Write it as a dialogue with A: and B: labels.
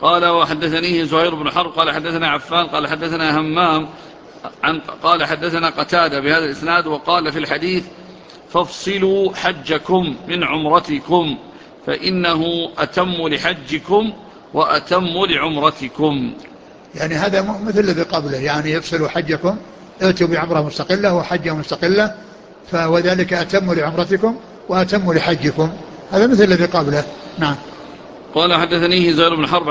A: قال وحدثنيه زهير بن حرب قال حدثنا عفان قال حدثنا همام قال حدثنا قتادة بهذا الإسناد وقال في الحديث فافصلوا حجكم من عمرتكم فإنه أتم لحجكم وأتم لعمرتكم.
B: يعني هذا مثل الذي قبله، يعني يفصلوا حجكم، ائتوا بعمرة مستقلة وحجة مستقلة، وذلك أتم لعمرتكم وأتم لحجكم، هذا مثل الذي قبله. نعم.
A: قال حدثنيه زهير بن حرب